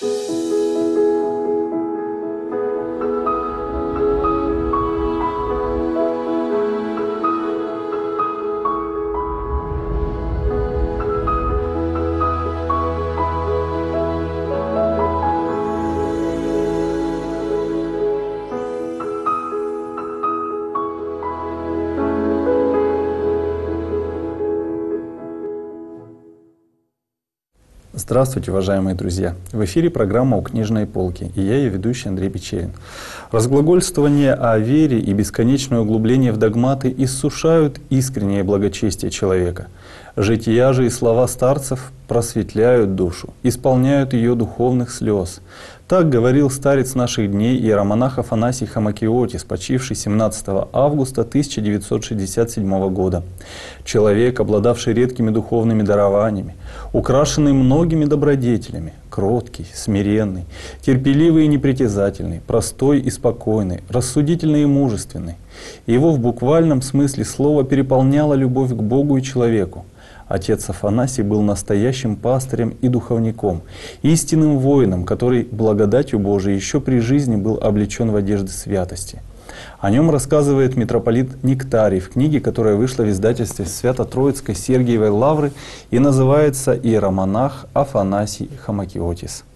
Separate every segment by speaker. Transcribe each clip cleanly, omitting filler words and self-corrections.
Speaker 1: Здравствуйте, уважаемые друзья! В эфире программа «У книжной полки» и я, ее ведущий Андрей Печерин. Разглагольствование о вере и бесконечное углубление в догматы иссушают искреннее благочестие человека. Жития же и слова старцев просветляют душу, исполняют ее духовных слез. Так говорил старец наших дней иеромонах Афанасий Хамакиотис, почивший 17 августа 1967 года. Человек, обладавший редкими духовными дарованиями, украшенный многими добродетелями, кроткий, смиренный, терпеливый и непритязательный, простой и спокойный, рассудительный и мужественный. Его в буквальном смысле слова переполняла любовь к Богу и человеку. Отец Афанасий был настоящим пастырем и духовником, истинным воином, который благодатью Божией еще при жизни был облечен в одежды святости. О нем рассказывает митрополит Нектарий в книге, которая вышла в издательстве Свято-Троицкой Сергиевой Лавры и называется «Иеромонах Афанасий Хамакиотис».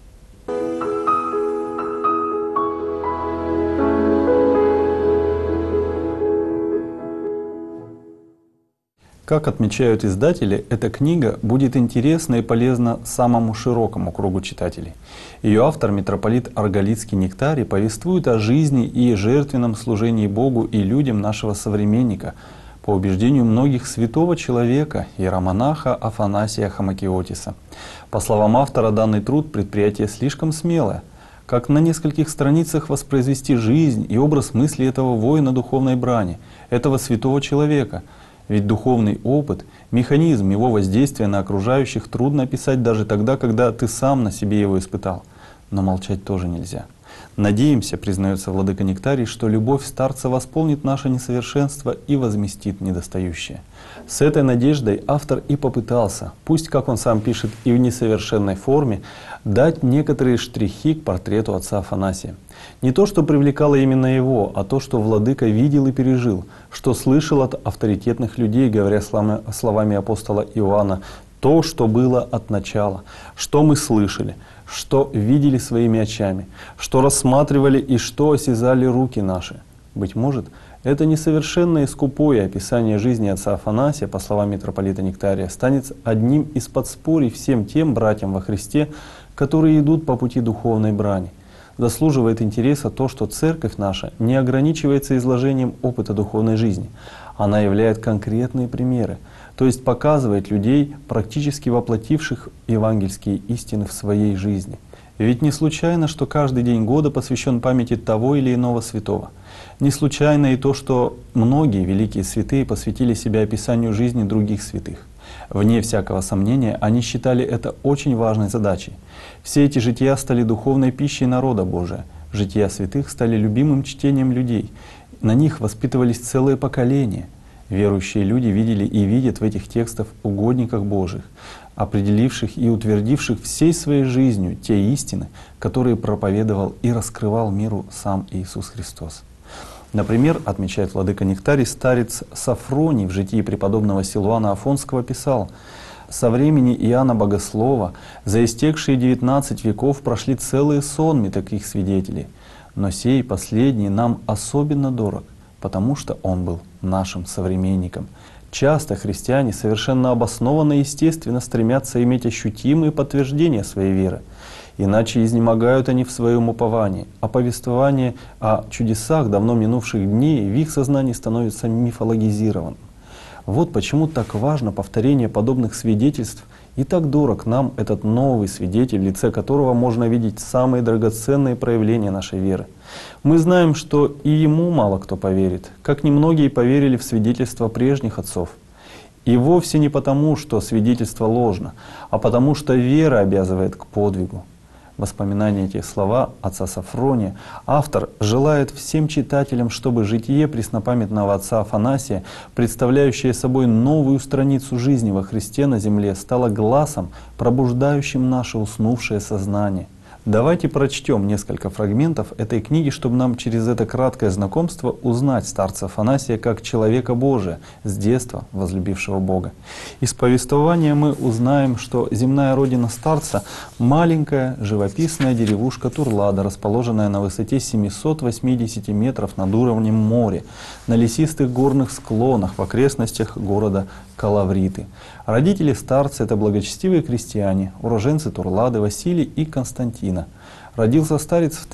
Speaker 1: Как отмечают издатели, эта книга будет интересна и полезна самому широкому кругу читателей. Ее автор, митрополит Арголитский Нектарий, повествует о жизни и жертвенном служении Богу и людям нашего современника, по убеждению многих святого человека, иеромонаха Афанасия Хамакиотиса. По словам автора, данный труд — предприятие слишком смелое. Как на нескольких страницах воспроизвести жизнь и образ мысли этого воина духовной брани, этого святого человека? Ведь духовный опыт, механизм его воздействия на окружающих трудно описать даже тогда, когда ты сам на себе его испытал. Но молчать тоже нельзя. Надеемся, признается владыка Нектарий, что любовь старца восполнит наше несовершенство и возместит недостающее. С этой надеждой автор и попытался, пусть, как он сам пишет, и в несовершенной форме, дать некоторые штрихи к портрету отца Афанасия. Не то, что привлекало именно его, а то, что владыка видел и пережил, что слышал от авторитетных людей, говоря словами апостола Иоанна, то, что было от начала, что мы слышали, что видели своими очами, что рассматривали и что осязали руки наши. Быть может, это несовершенное и скупое описание жизни отца Афанасия, по словам митрополита Нектария, станет одним из подспорий всем тем братьям во Христе, которые идут по пути духовной брани. Заслуживает интереса то, что Церковь наша не ограничивается изложением опыта духовной жизни. Она являет конкретные примеры, то есть показывает людей, практически воплотивших евангельские истины в своей жизни. Ведь не случайно, что каждый день года посвящен памяти того или иного святого. Не случайно и то, что многие великие святые посвятили себя описанию жизни других святых. Вне всякого сомнения, они считали это очень важной задачей. Все эти жития стали духовной пищей народа Божия. Жития святых стали любимым чтением людей. На них воспитывались целые поколения. Верующие люди видели и видят в этих текстах угодниках Божьих, определивших и утвердивших всей своей жизнью те истины, которые проповедовал и раскрывал миру сам Иисус Христос. Например, отмечает владыка Нектарий, старец Сафроний в житии преподобного Силуана Афонского писал: «Со времени Иоанна Богослова за истекшие 19 веков прошли целые сонмы таких свидетелей, но сей последний нам особенно дорог, потому что он был нашим современником». Часто христиане совершенно обоснованно и естественно стремятся иметь ощутимые подтверждения своей веры. Иначе изнемогают они в своем уповании, а повествование о чудесах давно минувших дней в их сознании становится мифологизированным. Вот почему так важно повторение подобных свидетельств, и так дорог нам этот новый свидетель, в лице которого можно видеть самые драгоценные проявления нашей веры. Мы знаем, что и ему мало кто поверит, как немногие поверили в свидетельство прежних отцов. И вовсе не потому, что свидетельство ложно, а потому что вера обязывает к подвигу. Воспоминания эти слова отца Сафрония автор желает всем читателям, чтобы житие преснопамятного отца Афанасия, представляющее собой новую страницу жизни во Христе на земле, стало гласом, пробуждающим наше уснувшее сознание, Давайте прочтем несколько фрагментов этой книги, чтобы нам через это краткое знакомство узнать старца Афанасия как человека Божия, с детства возлюбившего Бога. Из повествования мы узнаем, что земная родина старца — маленькая живописная деревушка Турлада, расположенная на высоте 780 метров над уровнем моря, на лесистых горных склонах в окрестностях города Калавриты. Родители старца — это благочестивые крестьяне, уроженцы Турлады Василий и Константина. Родился старец в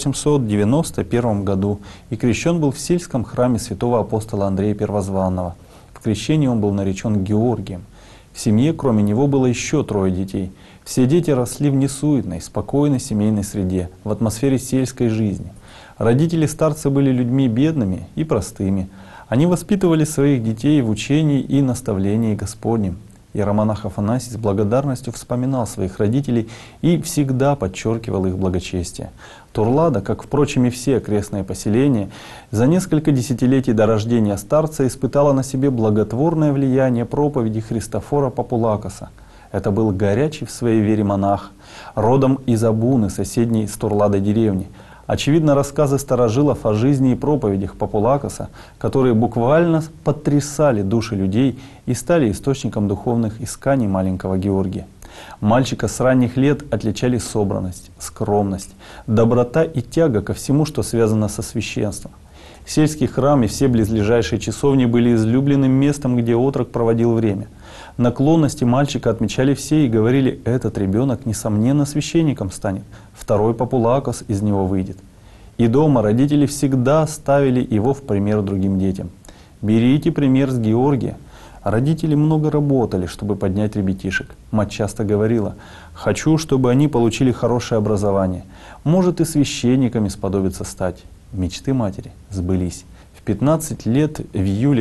Speaker 1: 1891 году и крещен был в сельском храме святого апостола Андрея Первозванного. В крещении он был наречен Георгием. В семье кроме него было еще 3 детей. Все дети росли в несуетной, спокойной семейной среде, в атмосфере сельской жизни. Родители старца были людьми бедными и простыми. Они воспитывали своих детей в учении и наставлении Господнем. Иеромонах Афанасий с благодарностью вспоминал своих родителей и всегда подчеркивал их благочестие. Турлада, как, впрочем, и все окрестные поселения, за несколько десятилетий до рождения старца испытала на себе благотворное влияние проповеди Христофора Популакоса. Это был горячий в своей вере монах, родом из Абуны, соседней с Турладой деревни. Очевидно, рассказы старожилов о жизни и проповедях Популакоса, которые буквально потрясали души людей и стали источником духовных исканий маленького Георгия. Мальчика с ранних лет отличали собранность, скромность, доброта и тяга ко всему, что связано со священством. Сельский храм и все близлежащие часовни были излюбленным местом, где отрок проводил время. Наклонности мальчика отмечали все и говорили: этот ребенок, несомненно, священником станет, второй Популакос из него выйдет. И дома родители всегда ставили его в пример другим детям. Берите пример с Георгия. Родители много работали, чтобы поднять ребятишек. Мать часто говорила: хочу, чтобы они получили хорошее образование. Может, и священниками сподобится стать. Мечты матери сбылись. В 15 лет, в июле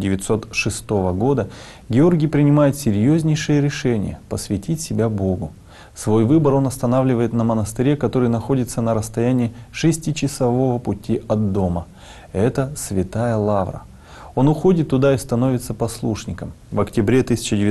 Speaker 1: 1906 года, Георгий принимает серьезнейшее решение — посвятить себя Богу. Свой выбор он останавливает на монастыре, который находится на расстоянии 6-часового пути от дома. Это Святая Лавра. Он уходит туда и становится послушником. В октябре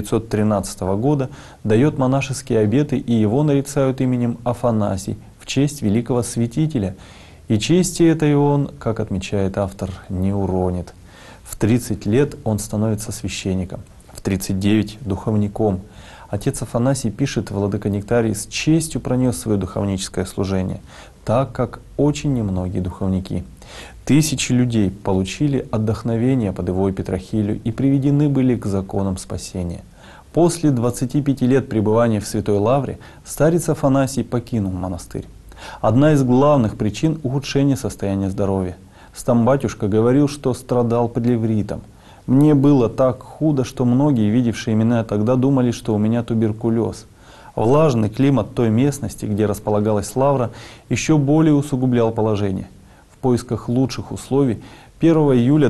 Speaker 1: 1913 года дает монашеские обеты, и его нарицают именем Афанасий в честь великого святителя. И чести этой он, как отмечает автор, не уронит. В 30 лет он становится священником, в 39 — духовником. Отец Афанасий пишет: владыка Нектарий с честью пронес свое духовническое служение, так как очень немногие духовники. Тысячи людей получили отдохновение под его епитрахилию и приведены были к законам спасения. После 25 лет пребывания в Святой Лавре старец Афанасий покинул монастырь. Одна из главных причин — ухудшения состояния здоровья. Сам батюшка говорил, что страдал плевритом. «Мне было так худо, что многие, видевшие меня тогда, думали, что у меня туберкулез». Влажный климат той местности, где располагалась лавра, еще более усугублял положение. В поисках лучших условий 1 июля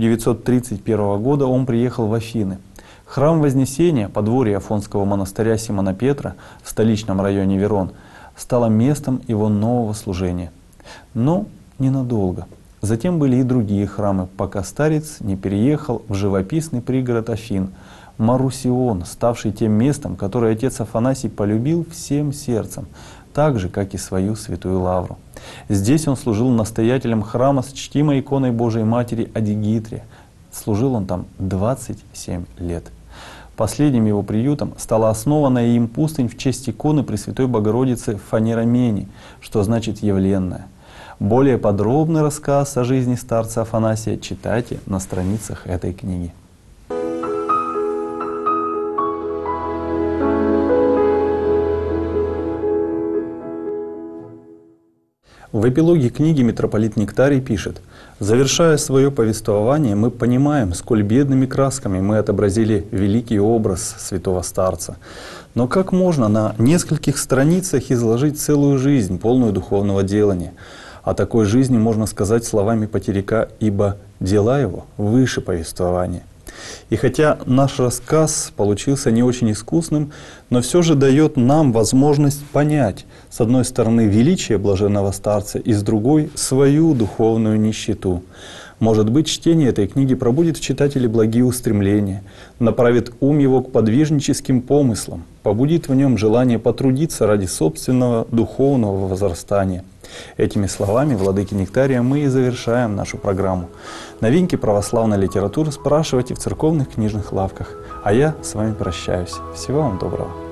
Speaker 1: 1931 года он приехал в Афины. Храм Вознесения, подворье Афонского монастыря Симона Петра в столичном районе Верон, стало местом его нового служения. Но ненадолго. Затем были и другие храмы, пока старец не переехал в живописный пригород Афин, Марусион, ставший тем местом, которое отец Афанасий полюбил всем сердцем, так же, как и свою Святую Лавру. Здесь он служил настоятелем храма с чтимой иконой Божией Матери Адигитрия. Служил он там 27 лет. Последним его приютом стала основанная им пустынь в честь иконы Пресвятой Богородицы Фанирамени, что значит «явленная». Более подробный рассказ о жизни старца Афанасия читайте на страницах этой книги. В эпилоге книги митрополит Нектарий пишет: «Завершая свое повествование, мы понимаем, сколь бедными красками мы отобразили великий образ святого старца. Но как можно на нескольких страницах изложить целую жизнь, полную духовного делания? О такой жизни можно сказать словами Потеряка: ибо дела его выше повествования. И хотя наш рассказ получился не очень искусным, но все же дает нам возможность понять, с одной стороны, величие блаженного старца, и с другой — свою духовную нищету. Может быть, чтение этой книги пробудит в читателе благие устремления, направит ум его к подвижническим помыслам, побудит в нем желание потрудиться ради собственного духовного возрастания. Этими словами владыки Нектария мы и завершаем нашу программу. Новинки православной литературы спрашивайте в церковных книжных лавках. А я с вами прощаюсь. Всего вам доброго.